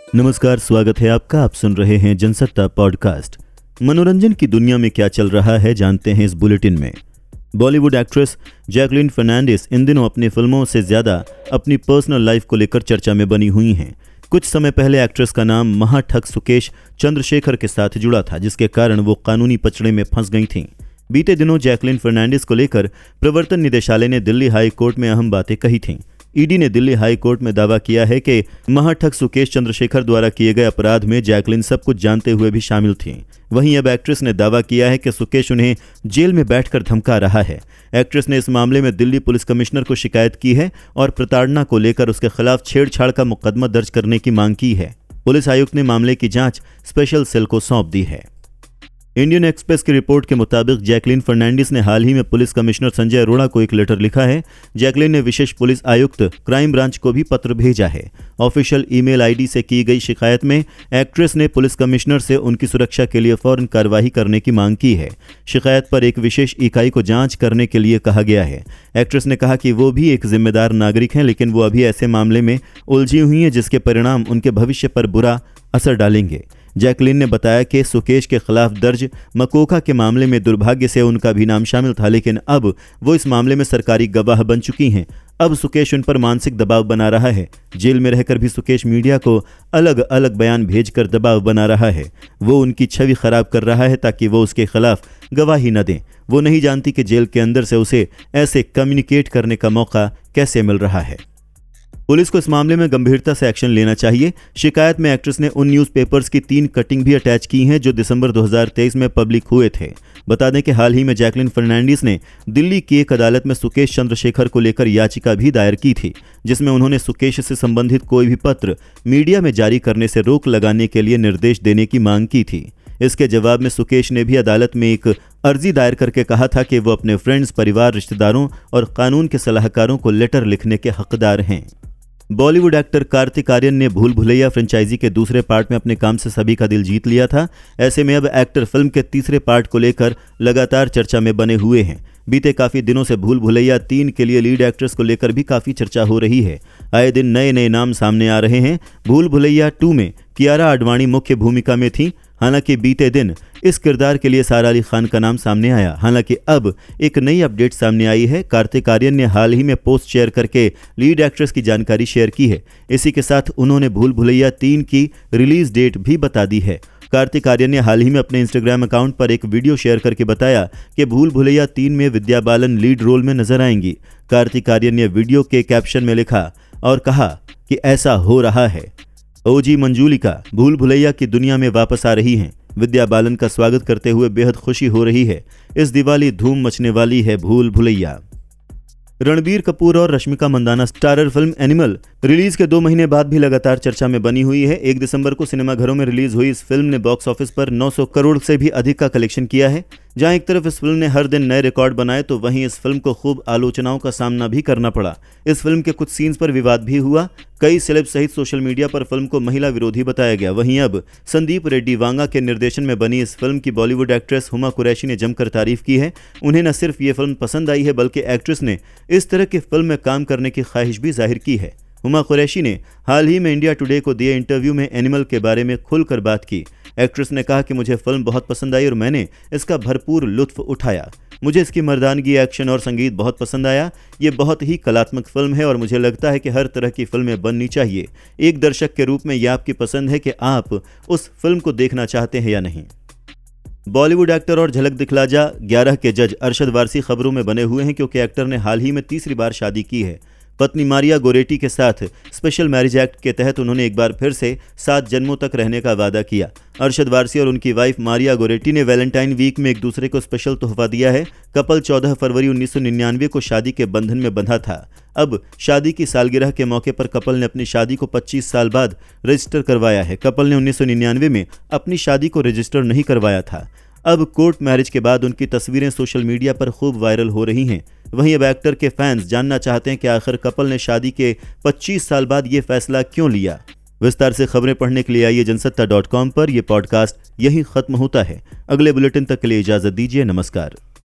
नमस्कार, स्वागत है आपका। आप सुन रहे हैं जनसत्ता पॉडकास्ट। मनोरंजन की दुनिया में क्या चल रहा है जानते हैं इस बुलेटिन में। बॉलीवुड एक्ट्रेस जैकलीन फर्नांडिस इन दिनों अपनी फिल्मों से ज्यादा अपनी पर्सनल लाइफ को लेकर चर्चा में बनी हुई हैं। कुछ समय पहले एक्ट्रेस का नाम महाठग सुकेश चंद्रशेखर के साथ जुड़ा था, जिसके कारण वो कानूनी पचड़े में फंस गई थीं। बीते दिनों जैकलीन फर्नांडिस को लेकर प्रवर्तन निदेशालय ने दिल्ली हाई कोर्ट में अहम बातें कही थीं। ईडी ने दिल्ली हाई कोर्ट में दावा किया है कि महाठग सुकेश चंद्रशेखर द्वारा किए गए अपराध में जैकलीन सब कुछ जानते हुए भी शामिल थीं। वहीं अब एक्ट्रेस ने दावा किया है कि सुकेश उन्हें जेल में बैठकर धमका रहा है। एक्ट्रेस ने इस मामले में दिल्ली पुलिस कमिश्नर को शिकायत की है और प्रताड़ना को लेकर उसके खिलाफ छेड़छाड़ का मुकदमा दर्ज करने की मांग की है। पुलिस आयुक्त ने मामले की जांच स्पेशल सेल को सौंप दी है। इंडियन एक्सप्रेस की रिपोर्ट के मुताबिक जैकलीन फर्नांडिस ने हाल ही में पुलिस कमिश्नर संजय अरोड़ा को एक लेटर लिखा है। जैकलीन ने विशेष पुलिस आयुक्त क्राइम ब्रांच को भी पत्र भेजा है। ऑफिशियल ईमेल आईडी से की गई शिकायत में एक्ट्रेस ने पुलिस कमिश्नर से उनकी सुरक्षा के लिए फौरन कार्रवाई करने की मांग की है। शिकायत पर एक विशेष इकाई को जांच करने के लिए कहा गया है। एक्ट्रेस ने कहा कि वो भी एक जिम्मेदार नागरिक हैं, लेकिन वो अभी ऐसे मामले में उलझी हुई हैं जिसके परिणाम उनके भविष्य पर बुरा असर डालेंगे। जैकलीन ने बताया कि सुकेश के खिलाफ दर्ज मकोका के मामले में दुर्भाग्य से उनका भी नाम शामिल था, लेकिन अब वो इस मामले में सरकारी गवाह बन चुकी हैं। अब सुकेश उन पर मानसिक दबाव बना रहा है। जेल में रहकर भी सुकेश मीडिया को अलग अलग बयान भेजकर दबाव बना रहा है। वो उनकी छवि खराब कर रहा है ताकि वो उसके खिलाफ गवाही न दें। वो नहीं जानती कि जेल के अंदर से उसे ऐसे कम्युनिकेट करने का मौका कैसे मिल रहा है। पुलिस को इस मामले में गंभीरता से एक्शन लेना चाहिए। शिकायत में एक्ट्रेस ने उन न्यूज़पेपर्स की 3 कटिंग भी अटैच की हैं जो दिसंबर 2023 में पब्लिक हुए थे। बता दें कि हाल ही में जैकलीन फर्नांडिस ने दिल्ली की एक अदालत में सुकेश चंद्रशेखर को लेकर याचिका भी दायर की थी, जिसमें उन्होंने सुकेश से संबंधित कोई भी पत्र मीडिया में जारी करने से रोक लगाने के लिए निर्देश देने की मांग की थी। इसके जवाब में सुकेश ने भी अदालत में एक अर्जी दायर करके कहा था कि वो अपने फ्रेंड्स, परिवार, रिश्तेदारों और कानून के सलाहकारों को लेटर लिखने के हकदार हैं। बॉलीवुड एक्टर कार्तिक आर्यन ने भूल भुलैया फ्रेंचाइजी के दूसरे पार्ट में अपने काम से सभी का दिल जीत लिया था। ऐसे में अब एक्टर फिल्म के तीसरे पार्ट को लेकर लगातार चर्चा में बने हुए हैं। बीते काफी दिनों से भूल भुलैया 3 के लिए लीड एक्ट्रेस को लेकर भी काफी चर्चा हो रही है। आए दिन नए नए नाम सामने आ रहे हैं। भूल भुलैया 2 में कियारा आडवाणी मुख्य भूमिका में थी। हालांकि बीते दिन इस किरदार के लिए सारा अली खान का नाम सामने आया। हालांकि अब एक नई अपडेट सामने आई है। कार्तिक आर्यन ने हाल ही में पोस्ट शेयर करके लीड एक्ट्रेस की जानकारी शेयर की है। इसी के साथ उन्होंने भूल भुलैया 3 की रिलीज डेट भी बता दी है। कार्तिक आर्यन ने हाल ही में अपने इंस्टाग्राम अकाउंट पर एक वीडियो शेयर करके बताया कि भूल भुलैया 3 में विद्या बालन लीड रोल में नजर आएंगी। कार्तिक आर्यन ने वीडियो के कैप्शन में लिखा और कहा कि ऐसा हो रहा है। ओजी मंजूलिका भूल भुलैया की दुनिया में वापस आ रही हैं। विद्या बालन का स्वागत करते हुए बेहद खुशी हो रही है। इस दिवाली धूम मचने वाली है भूल भुलैया। रणबीर कपूर और Rashmika Mandanna starrer film Animal release के 2 महीने बाद भी लगातार चर्चा में बनी हुई है। 1 दिसंबर को सिनेमाघरों में रिलीज हुई इस फिल्म ने बॉक्स ऑफिस पर 900 करोड़ से भी अधिक का कलेक्शन किया है। जहां एक तरफ इस फिल्म ने हर दिन नए रिकॉर्ड बनाए, तो वहीं इस फिल्म को खूब आलोचनाओं का सामना भी करना पड़ा। इस फिल्म के कुछ सीन्स पर विवाद भी हुआ। कई सेलेब सहित सोशल मीडिया पर फिल्म को महिला विरोधी बताया गया। वहीं अब संदीप रेड्डी वांगा के निर्देशन में बनी इस फिल्म की बॉलीवुड एक्ट्रेस हुमा कुरैशी ने जमकर तारीफ की है। उन्हें न सिर्फ ये फिल्म पसंद आई है, बल्कि एक्ट्रेस ने इस तरह की फिल्म में काम करने की ख्वाहिश भी जाहिर की है। हुमा कुरैशी ने हाल ही में इंडिया टुडे को दिए इंटरव्यू में एनिमल के बारे में खुलकर बात की। एक्ट्रेस ने कहा कि मुझे फिल्म बहुत पसंद आई और मैंने इसका भरपूर लुत्फ उठाया। मुझे इसकी मर्दानगी, एक्शन और संगीत बहुत पसंद आया। ये बहुत ही कलात्मक फिल्म है और मुझे लगता है कि हर तरह की फिल्में बननी चाहिए। एक दर्शक के रूप में यह आपकी पसंद है कि आप उस फिल्म को देखना चाहते हैं या नहीं। बॉलीवुड एक्टर और झलक दिखला जा 11 के जज अरशद वारसी खबरों में बने हुए हैं, क्योंकि एक्टर ने हाल ही में तीसरी बार शादी की है। पत्नी मारिया गोरेटी के साथ स्पेशल मैरिज एक्ट के तहत उन्होंने एक बार फिर से 7 जन्मों तक रहने का वादा किया। अरशद वारसी और उनकी वाइफ मारिया गोरेटी ने वैलेंटाइन वीक में एक दूसरे को स्पेशल तोहफा दिया है। कपल 14 फरवरी 1999 को शादी के बंधन में बंधा था। अब शादी की सालगिरह के मौके पर कपल ने अपनी शादी को 25 साल बाद रजिस्टर करवाया है। कपल ने 1999 में अपनी शादी को रजिस्टर नहीं करवाया था। अब कोर्ट मैरिज के बाद उनकी तस्वीरें सोशल मीडिया पर खूब वायरल हो रही हैं। वहीं अब एक्टर के फैंस जानना चाहते हैं कि आखिर कपल ने शादी के 25 साल बाद ये फैसला क्यों लिया। विस्तार से खबरें पढ़ने के लिए आइए जनसत्ता.com पर। यह पॉडकास्ट यही खत्म होता है। अगले बुलेटिन तक के लिए इजाजत दीजिए। नमस्कार।